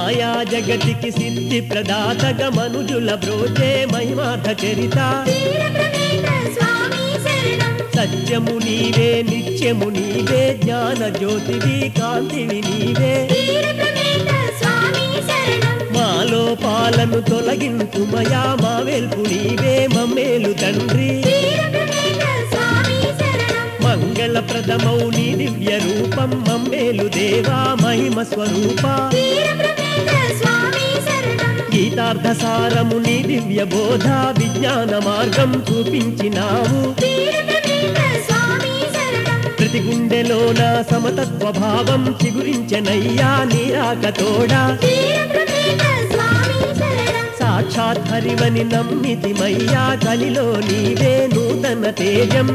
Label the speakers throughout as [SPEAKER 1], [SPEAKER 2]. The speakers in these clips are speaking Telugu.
[SPEAKER 1] మాయా జగతికి సిద్ధి ప్రదాతగ మనుజుల బ్రోచే మహిమార్థ చరిత సత్యము నీవే నిత్యము నీవే జ్ఞాన జ్యోతివి కాంతివి నీవే మాలో పాలను తొలగించుమయా మా వెల్పు నీవే మమ్మేలు తండ్రి మంగళప్రదమౌ నీ దివ్య రూపం మమ్మేలు దేవా మహిమ స్వరూప గీతార్థ సారము నీ దివ్య బోధ విజ్ఞాన మార్గం చూపించినావు ప్రతి గుండెలోన సమతత్వ భావం చిగురించెనయ్యా నీరాకతోడా సాక్షాత్ హరివని నమ్మితిమయ్యా కలిలో నీవే నూతన తేజం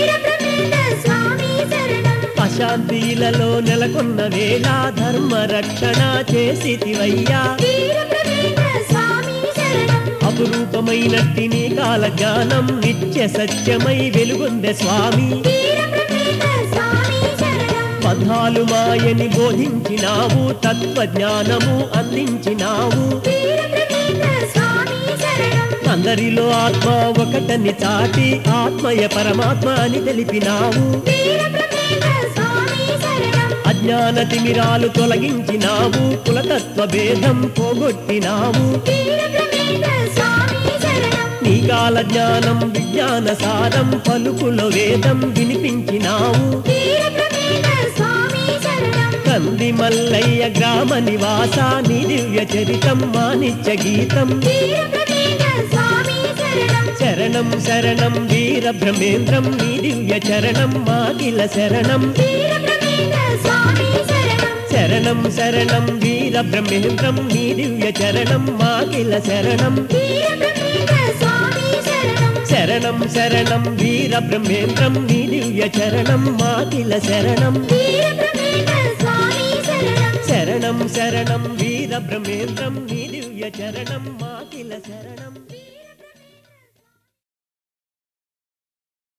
[SPEAKER 1] అశాంతిలలో నెలకొన్న వేళ ధర్మ రక్షణ చేసితివయ్యా అపురూపమైనట్టి నీ కాల జ్ఞానం నిత్య సత్యమై వెలుగొందె స్వామి బంధాలు మాయని బోధించినావు తత్వజ్ఞానము అందించినావు అందరిలో ఆత్మ ఒకటని చాటి ఆత్మయ పరమాత్మ అని తెలిపినావు అజ్ఞాన తిమిరాలు తొలగించినావు కులతత్వ భేదం పోగొట్టినావు నీ కాల జ్ఞానం విజ్ఞాన సారం పలుకులో వేదం వినిపించినావు కంది మల్లయ్య గ్రామ నివాస నీ దివ్య చరితం మానిత్య గీతం శరణం శరణం వీర బ్రహ్మేంద్రం నీ దివ్య చరణం మాకిల శరణం శరణం శరణం వీర బ్రహ్మేంద్రం నీ దివ్య చరణం మాకిల శరణం శరణం శరణం వీర బ్రహ్మేంద్రం నీ దివ్య చరణం మాకిల శరణం శరణం శరణం వీర బ్రహ్మేంద్రం నీ దివ్య చరణం మాకిల శరణం